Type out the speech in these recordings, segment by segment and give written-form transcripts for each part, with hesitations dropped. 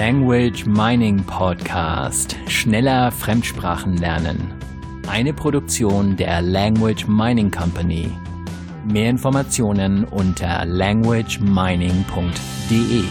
Language Mining Podcast. Schneller Fremdsprachen lernen. Eine Produktion der Language Mining Company. Mehr Informationen unter languagemining.de.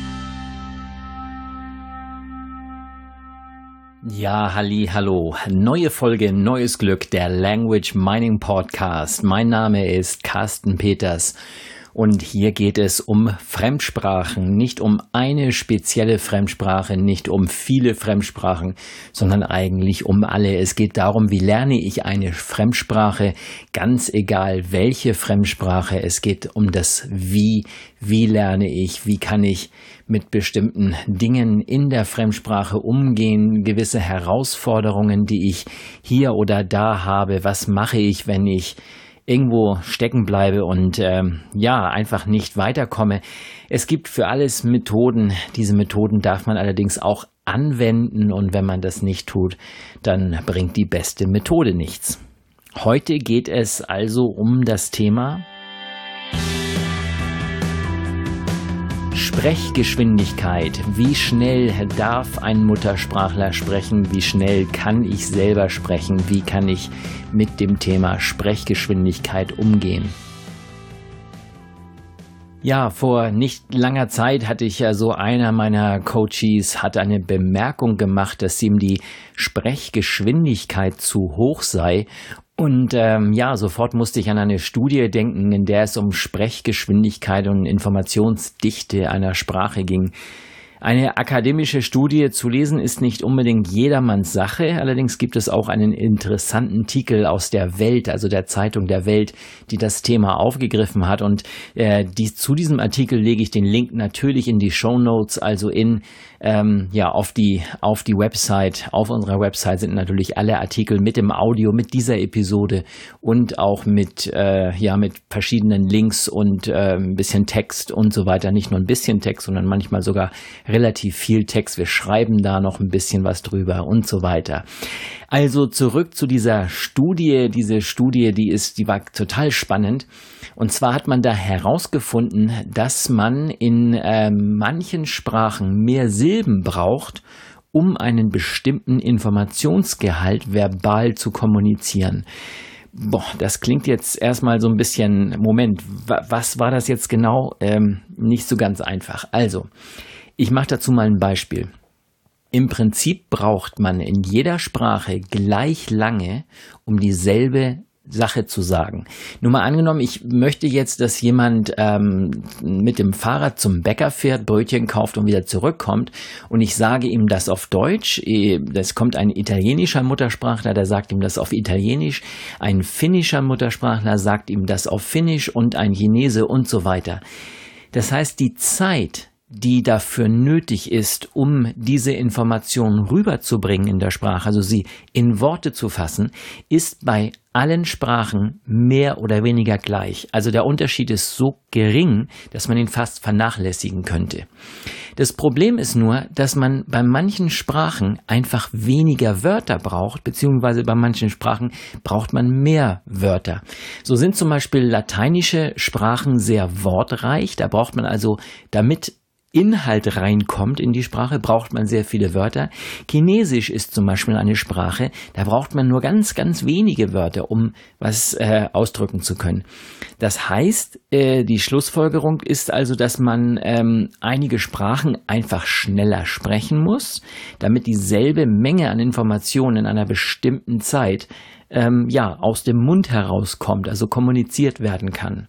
Ja, hallo. Neue Folge, neues Glück, der Language Mining Podcast. Mein Name ist Carsten Peters. Und hier geht es um Fremdsprachen, nicht um eine spezielle Fremdsprache, nicht um viele Fremdsprachen, sondern eigentlich um alle. Es geht darum, wie lerne ich eine Fremdsprache, ganz egal welche Fremdsprache. Es geht um das Wie lerne ich, wie kann ich mit bestimmten Dingen in der Fremdsprache umgehen, gewisse Herausforderungen, die ich hier oder da habe. Was mache ich, wenn ich irgendwo stecken bleibe und einfach nicht weiterkomme. Es gibt für alles Methoden. Diese Methoden darf man allerdings auch anwenden, und wenn man das nicht tut, dann bringt die beste Methode nichts. Heute geht es also um das Thema Sprechgeschwindigkeit. Wie schnell darf ein Muttersprachler sprechen? Wie schnell kann ich selber sprechen? Wie kann ich mit dem Thema Sprechgeschwindigkeit umgehen? Ja, vor nicht langer Zeit hatte ich ja einer meiner Coaches hat eine Bemerkung gemacht, dass ihm die Sprechgeschwindigkeit zu hoch sei. Und sofort musste ich an eine Studie denken, in der es um Sprechgeschwindigkeit und Informationsdichte einer Sprache ging. Eine akademische Studie zu lesen ist nicht unbedingt jedermanns Sache. Allerdings gibt es auch einen interessanten Artikel aus der Welt, also der Zeitung der Welt, die das Thema aufgegriffen hat. Und zu diesem Artikel lege ich den Link natürlich in die Shownotes, also auf die Website. Auf unserer Website sind natürlich alle Artikel mit dem Audio, mit dieser Episode und auch mit verschiedenen Links und ein bisschen Text und so weiter. Nicht nur ein bisschen Text, sondern manchmal sogar relativ viel Text. Wir schreiben da noch ein bisschen was drüber und so weiter. Also zurück zu dieser Studie. Diese Studie, die war total spannend. Und zwar hat man da herausgefunden, dass man in manchen Sprachen mehr Silben braucht, um einen bestimmten Informationsgehalt verbal zu kommunizieren. Das klingt jetzt erstmal so ein bisschen, Moment, was war das jetzt genau? Nicht so ganz einfach. Also, ich mache dazu mal ein Beispiel. Im Prinzip braucht man in jeder Sprache gleich lange, um dieselbe Sache zu sagen. Nur mal angenommen, ich möchte jetzt, dass jemand mit dem Fahrrad zum Bäcker fährt, Brötchen kauft und wieder zurückkommt, und ich sage ihm das auf Deutsch. Das kommt ein italienischer Muttersprachler, der sagt ihm das auf Italienisch, ein finnischer Muttersprachler sagt ihm das auf Finnisch und ein Chinese und so weiter. Das heißt, die Zeit, die dafür nötig ist, um diese Informationen rüberzubringen in der Sprache, also sie in Worte zu fassen, ist bei allen Sprachen mehr oder weniger gleich. Also der Unterschied ist so gering, dass man ihn fast vernachlässigen könnte. Das Problem ist nur, dass man bei manchen Sprachen einfach weniger Wörter braucht, beziehungsweise bei manchen Sprachen braucht man mehr Wörter. So sind zum Beispiel lateinische Sprachen sehr wortreich. Da braucht man also, damit Inhalt reinkommt in die Sprache, braucht man sehr viele Wörter. Chinesisch ist zum Beispiel eine Sprache, da braucht man nur ganz, ganz wenige Wörter, um was ausdrücken zu können. Das heißt, die Schlussfolgerung ist also, dass man einige Sprachen einfach schneller sprechen muss, damit dieselbe Menge an Informationen in einer bestimmten Zeit aus dem Mund herauskommt, also kommuniziert werden kann.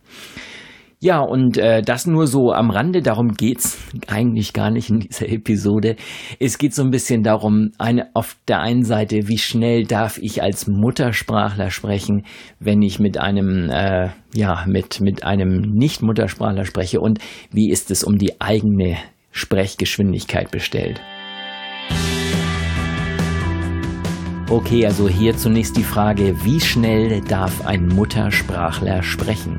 Ja, und das nur so am Rande, darum geht's eigentlich gar nicht in dieser Episode. Es geht so ein bisschen darum, auf der einen Seite, wie schnell darf ich als Muttersprachler sprechen, wenn ich mit einem mit einem Nicht-Muttersprachler spreche, und wie ist es um die eigene Sprechgeschwindigkeit bestellt. Okay, also hier zunächst die Frage, wie schnell darf ein Muttersprachler sprechen?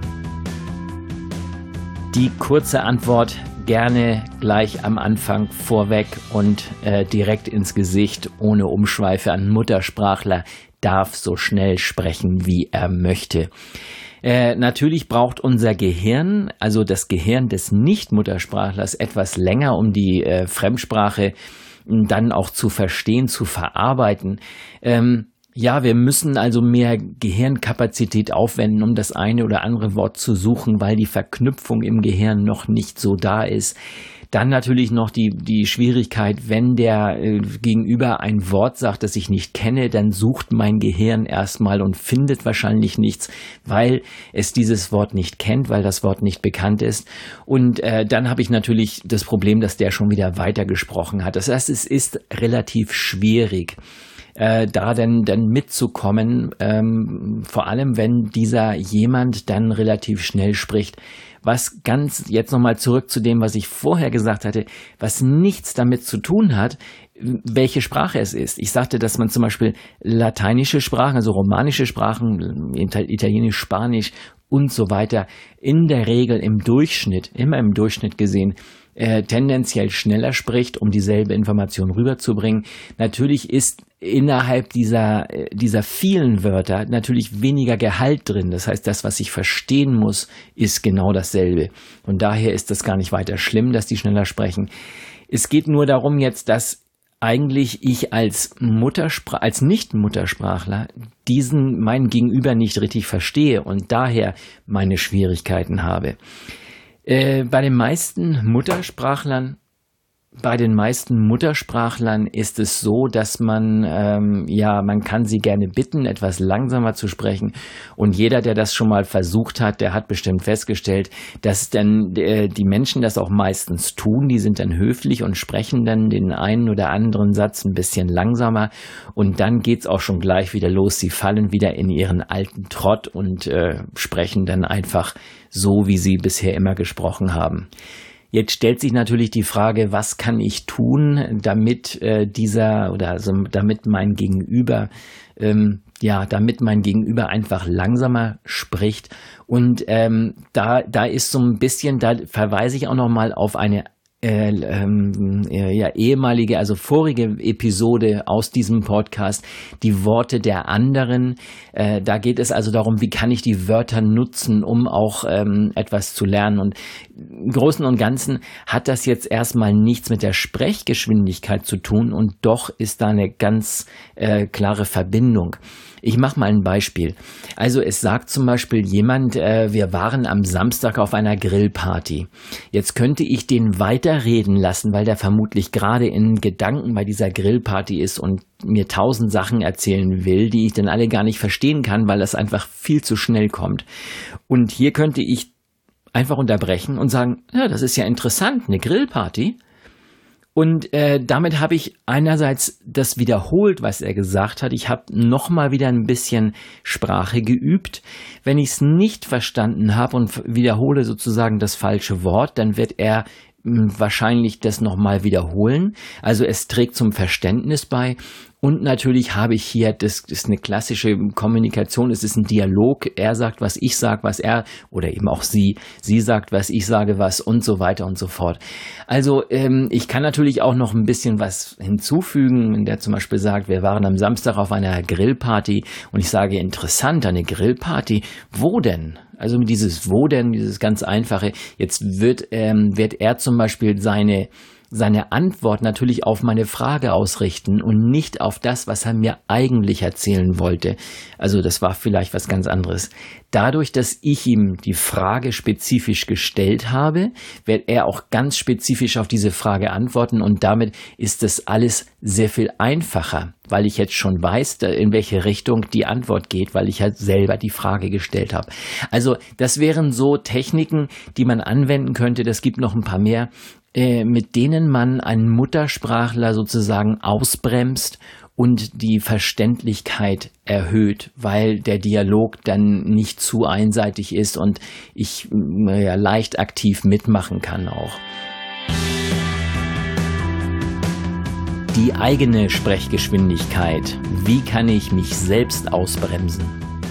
Die kurze Antwort gerne gleich am Anfang vorweg und direkt ins Gesicht, ohne Umschweife. Ein Muttersprachler darf so schnell sprechen, wie er möchte. Natürlich braucht unser Gehirn, also das Gehirn des Nicht-Muttersprachlers, etwas länger, um die Fremdsprache dann auch zu verstehen, zu verarbeiten. Ja, wir müssen also mehr Gehirnkapazität aufwenden, um das eine oder andere Wort zu suchen, weil die Verknüpfung im Gehirn noch nicht so da ist. Dann natürlich noch die Schwierigkeit, wenn der Gegenüber ein Wort sagt, das ich nicht kenne, dann sucht mein Gehirn erstmal und findet wahrscheinlich nichts, weil es dieses Wort nicht kennt, weil das Wort nicht bekannt ist. Und dann habe ich natürlich das Problem, dass der schon wieder weitergesprochen hat. Das heißt, es ist relativ schwierig, da dann mitzukommen, vor allem wenn dieser jemand dann relativ schnell spricht. Was ganz, jetzt nochmal zurück zu dem, was ich vorher gesagt hatte, was nichts damit zu tun hat, welche Sprache es ist. Ich sagte, dass man zum Beispiel lateinische Sprachen, also romanische Sprachen, Italienisch, Spanisch und so weiter, in der Regel immer im Durchschnitt gesehen, tendenziell schneller spricht, um dieselbe Information rüberzubringen. Natürlich ist innerhalb dieser vielen Wörter natürlich weniger Gehalt drin. Das heißt, das, was ich verstehen muss, ist genau dasselbe. Und daher ist das gar nicht weiter schlimm, dass die schneller sprechen. Es geht nur darum jetzt, dass eigentlich ich als Nicht-Muttersprachler meinen Gegenüber nicht richtig verstehe und daher meine Schwierigkeiten habe. Bei den meisten Muttersprachlern ist es so, dass man kann sie gerne bitten, etwas langsamer zu sprechen. Und jeder, der das schon mal versucht hat, der hat bestimmt festgestellt, dass dann die Menschen das auch meistens tun. Die sind dann höflich und sprechen dann den einen oder anderen Satz ein bisschen langsamer. Und dann geht's auch schon gleich wieder los. Sie fallen wieder in ihren alten Trott und sprechen dann einfach so, wie sie bisher immer gesprochen haben. Jetzt stellt sich natürlich die Frage, was kann ich tun, damit damit mein Gegenüber einfach langsamer spricht. Und da ist so ein bisschen, da verweise ich auch noch mal auf eine ehemalige, also vorige Episode aus diesem Podcast, die Worte der anderen. Da geht es also darum, wie kann ich die Wörter nutzen, um auch etwas zu lernen. Und im Großen und Ganzen hat das jetzt erstmal nichts mit der Sprechgeschwindigkeit zu tun und doch ist da eine ganz klare Verbindung. Ich mache mal ein Beispiel. Also es sagt zum Beispiel jemand, wir waren am Samstag auf einer Grillparty. Jetzt könnte ich den weiterreden lassen, weil der vermutlich gerade in Gedanken bei dieser Grillparty ist und mir 1000 Sachen erzählen will, die ich dann alle gar nicht verstehen kann, weil das einfach viel zu schnell kommt. Und hier könnte ich einfach unterbrechen und sagen, ja, das ist ja interessant, eine Grillparty. Und damit habe ich einerseits das wiederholt, was er gesagt hat. Ich habe nochmal wieder ein bisschen Sprache geübt. Wenn ich es nicht verstanden habe und wiederhole sozusagen das falsche Wort, dann wird er wahrscheinlich das nochmal wiederholen. Also es trägt zum Verständnis bei. Und natürlich habe ich hier, das ist eine klassische Kommunikation, es ist ein Dialog. Er sagt, was ich sage, was er, oder eben auch sie sagt, was ich sage, was und so weiter und so fort. Also ich kann natürlich auch noch ein bisschen was hinzufügen, wenn der zum Beispiel sagt, wir waren am Samstag auf einer Grillparty und ich sage, interessant, eine Grillparty, wo denn? Also dieses wo denn, dieses ganz einfache, jetzt wird er zum Beispiel seine Antwort natürlich auf meine Frage ausrichten und nicht auf das, was er mir eigentlich erzählen wollte. Also das war vielleicht was ganz anderes. Dadurch, dass ich ihm die Frage spezifisch gestellt habe, wird er auch ganz spezifisch auf diese Frage antworten und damit ist das alles sehr viel einfacher, weil ich jetzt schon weiß, in welche Richtung die Antwort geht, weil ich halt selber die Frage gestellt habe. Also das wären so Techniken, die man anwenden könnte. Das gibt noch ein paar mehr, mit denen man einen Muttersprachler sozusagen ausbremst und die Verständlichkeit erhöht, weil der Dialog dann nicht zu einseitig ist und ich leicht aktiv mitmachen kann auch. Die eigene Sprechgeschwindigkeit. Wie kann ich mich selbst ausbremsen?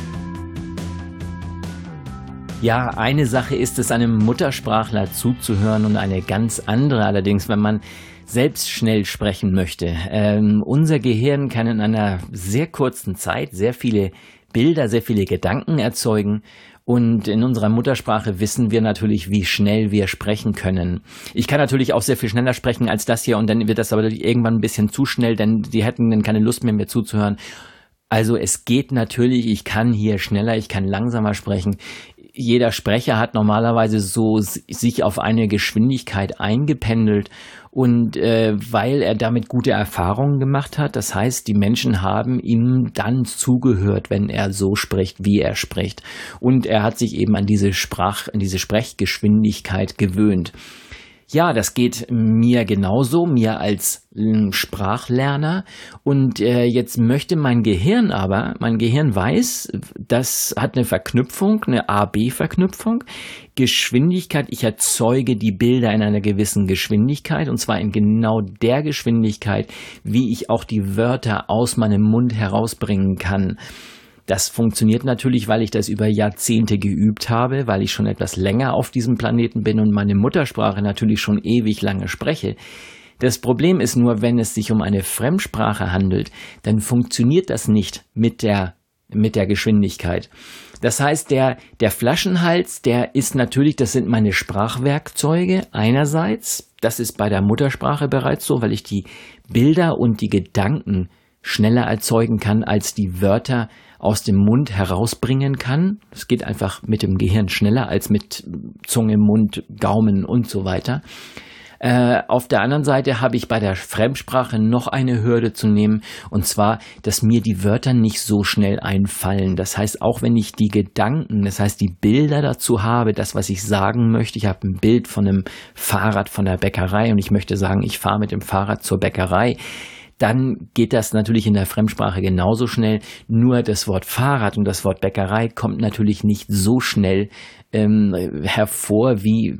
Ja, eine Sache ist es, einem Muttersprachler zuzuhören und eine ganz andere allerdings, wenn man selbst schnell sprechen möchte. Unser Gehirn kann in einer sehr kurzen Zeit sehr viele Bilder, sehr viele Gedanken erzeugen Und in unserer Muttersprache wissen wir natürlich, wie schnell wir sprechen können. Ich kann natürlich auch sehr viel schneller sprechen als das hier und dann wird das aber irgendwann ein bisschen zu schnell, denn die hätten dann keine Lust mehr, mir zuzuhören. Also es geht natürlich, ich kann hier schneller, ich kann langsamer sprechen. Jeder Sprecher hat normalerweise so sich auf eine Geschwindigkeit eingependelt und weil er damit gute Erfahrungen gemacht hat, das heißt, die Menschen haben ihm dann zugehört, wenn er so spricht, wie er spricht. Und er hat sich eben an diese Sprechgeschwindigkeit gewöhnt. Ja, das geht mir genauso, mir als Sprachlerner. Und jetzt möchte mein Gehirn weiß, das hat eine Verknüpfung, eine A-B-Verknüpfung. Geschwindigkeit, ich erzeuge die Bilder in einer gewissen Geschwindigkeit, und zwar in genau der Geschwindigkeit, wie ich auch die Wörter aus meinem Mund herausbringen kann. Das funktioniert natürlich, weil ich das über Jahrzehnte geübt habe, weil ich schon etwas länger auf diesem Planeten bin und meine Muttersprache natürlich schon ewig lange spreche. Das Problem ist nur, wenn es sich um eine Fremdsprache handelt, dann funktioniert das nicht mit der Geschwindigkeit. Das heißt, der Flaschenhals, der ist natürlich, das sind meine Sprachwerkzeuge einerseits. Das ist bei der Muttersprache bereits so, weil ich die Bilder und die Gedanken schneller erzeugen kann, als die Wörter aus dem Mund herausbringen kann. Es geht einfach mit dem Gehirn schneller als mit Zunge, Mund, Gaumen und so weiter. Auf der anderen Seite habe ich bei der Fremdsprache noch eine Hürde zu nehmen, und zwar, dass mir die Wörter nicht so schnell einfallen. Das heißt, auch wenn ich die Gedanken, das heißt die Bilder dazu habe, das, was ich sagen möchte, ich habe ein Bild von einem Fahrrad von der Bäckerei und ich möchte sagen, ich fahre mit dem Fahrrad zur Bäckerei, dann geht das natürlich in der Fremdsprache genauso schnell. Nur das Wort Fahrrad und das Wort Bäckerei kommt natürlich nicht so schnell hervor wie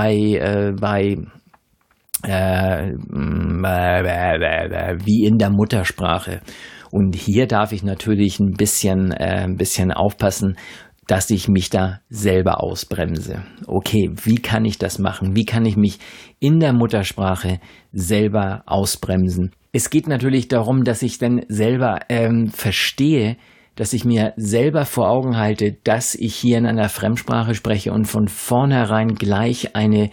wie in der Muttersprache. Und hier darf ich natürlich ein bisschen aufpassen, dass ich mich da selber ausbremse. Okay, wie kann ich das machen? Wie kann ich mich in der Muttersprache selber ausbremsen? Es geht natürlich darum, dass ich dann selber verstehe, dass ich mir selber vor Augen halte, dass ich hier in einer Fremdsprache spreche und von vornherein gleich eine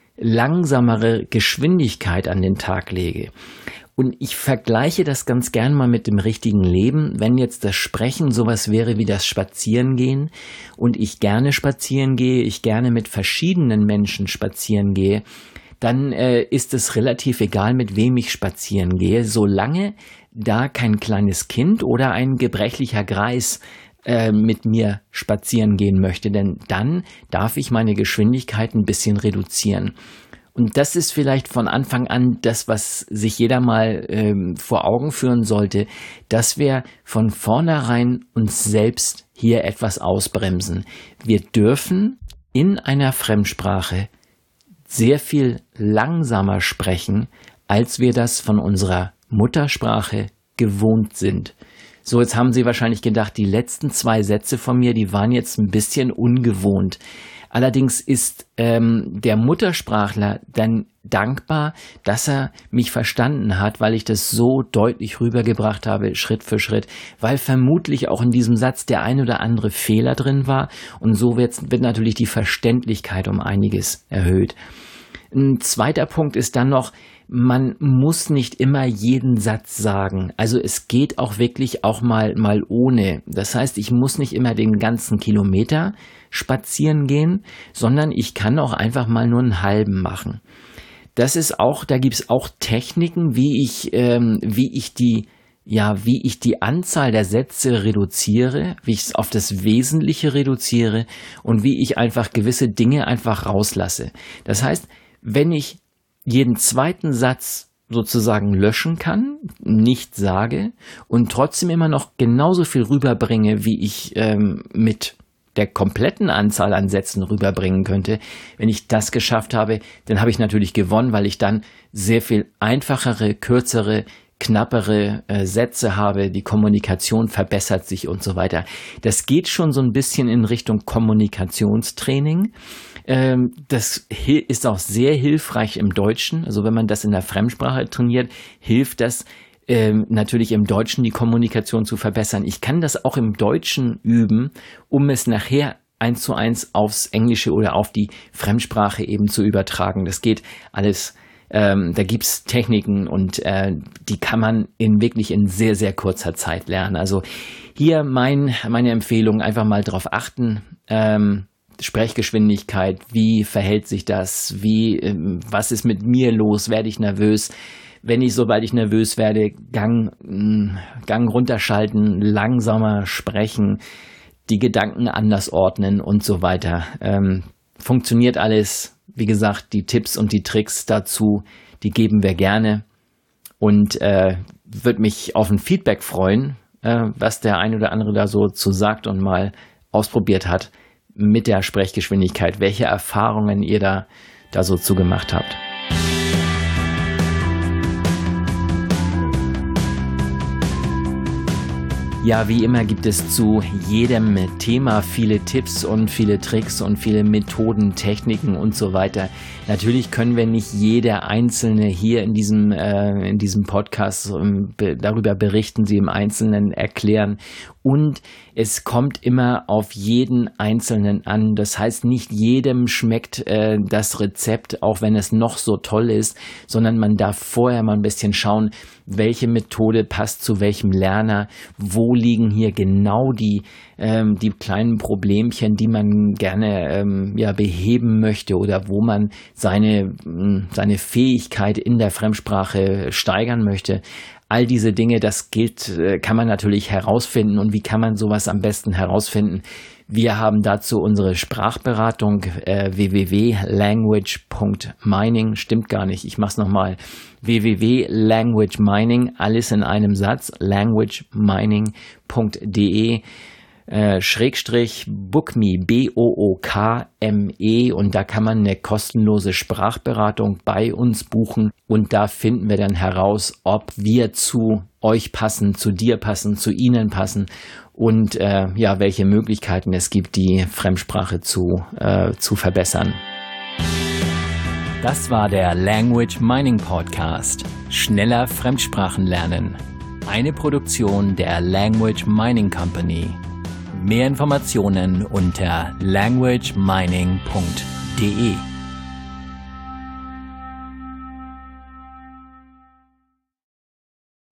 langsamere Geschwindigkeit an den Tag lege. Und ich vergleiche das ganz gern mal mit dem richtigen Leben. Wenn jetzt das Sprechen sowas wäre wie das Spazierengehen und ich gerne spazieren gehe, ich gerne mit verschiedenen Menschen spazieren gehe, dann ist es relativ egal, mit wem ich spazieren gehe, solange da kein kleines Kind oder ein gebrechlicher Greis mit mir spazieren gehen möchte, denn dann darf ich meine Geschwindigkeit ein bisschen reduzieren. Und das ist vielleicht von Anfang an das, was sich jeder mal vor Augen führen sollte, dass wir von vornherein uns selbst hier etwas ausbremsen. Wir dürfen in einer Fremdsprache sehr viel langsamer sprechen, als wir das von unserer Muttersprache gewohnt sind. So, jetzt haben Sie wahrscheinlich gedacht, die letzten 2 Sätze von mir, die waren jetzt ein bisschen ungewohnt. Allerdings ist der Muttersprachler dann dankbar, dass er mich verstanden hat, weil ich das so deutlich rübergebracht habe, Schritt für Schritt, weil vermutlich auch in diesem Satz der ein oder andere Fehler drin war und so wird natürlich die Verständlichkeit um einiges erhöht. Ein zweiter Punkt ist dann noch, man muss nicht immer jeden Satz sagen. Also es geht auch wirklich auch mal ohne. Das heißt, ich muss nicht immer den ganzen Kilometer spazieren gehen, sondern ich kann auch einfach mal nur einen halben machen. Das ist auch, da gibt es auch Techniken, wie ich die Anzahl der Sätze reduziere, wie ich es auf das Wesentliche reduziere und wie ich einfach gewisse Dinge einfach rauslasse. Das heißt, wenn ich jeden zweiten Satz sozusagen löschen kann, nicht sage und trotzdem immer noch genauso viel rüberbringe, wie ich mit der kompletten Anzahl an Sätzen rüberbringen könnte, wenn ich das geschafft habe, dann habe ich natürlich gewonnen, weil ich dann sehr viel einfachere, kürzere, knappere Sätze habe, die Kommunikation verbessert sich und so weiter. Das geht schon so ein bisschen in Richtung Kommunikationstraining. Das ist auch sehr hilfreich im Deutschen. Also wenn man das in der Fremdsprache trainiert, hilft das natürlich im Deutschen die Kommunikation zu verbessern. Ich kann das auch im Deutschen üben, um es nachher 1:1 aufs Englische oder auf die Fremdsprache eben zu übertragen. Das geht alles. Da gibt's Techniken und die kann man wirklich in sehr, sehr kurzer Zeit lernen. Also hier meine Empfehlung, einfach mal drauf achten. Sprechgeschwindigkeit, wie verhält sich das? Was ist mit mir los? Werde ich nervös? Sobald ich nervös werde, Gang runterschalten, langsamer sprechen, die Gedanken anders ordnen und so weiter. Funktioniert alles. Wie gesagt, die Tipps und die Tricks dazu, die geben wir gerne und würde mich auf ein Feedback freuen, was der ein oder andere da so zu sagt und mal ausprobiert hat mit der Sprechgeschwindigkeit, welche Erfahrungen ihr da so zu gemacht habt. Ja, wie immer gibt es zu jedem Thema viele Tipps und viele Tricks und viele Methoden, Techniken und so weiter. Natürlich können wir nicht jeder Einzelne hier in diesem Podcast darüber berichten, sie im Einzelnen erklären. Und es kommt immer auf jeden Einzelnen an. Das heißt, nicht jedem schmeckt das Rezept, auch wenn es noch so toll ist, sondern man darf vorher mal ein bisschen schauen, welche Methode passt zu welchem Lerner, wo liegen hier genau die kleinen Problemchen, die man gerne beheben möchte oder wo man seine Fähigkeit in der Fremdsprache steigern möchte. All diese Dinge, kann man natürlich herausfinden. Und wie kann man sowas am besten herausfinden? Wir haben dazu unsere Sprachberatung www.language.mining, stimmt gar nicht, ich mach's nochmal, www.languagemining, alles in einem Satz, languagemining.de /bookme, BOOKME, und da kann man eine kostenlose Sprachberatung bei uns buchen und da finden wir dann heraus, ob wir zu euch passen, zu dir passen, zu ihnen passen und welche Möglichkeiten es gibt, die Fremdsprache zu verbessern. Das war der Language Mining Podcast. Schneller Fremdsprachen lernen. Eine Produktion der Language Mining Company. Mehr Informationen unter languagemining.de.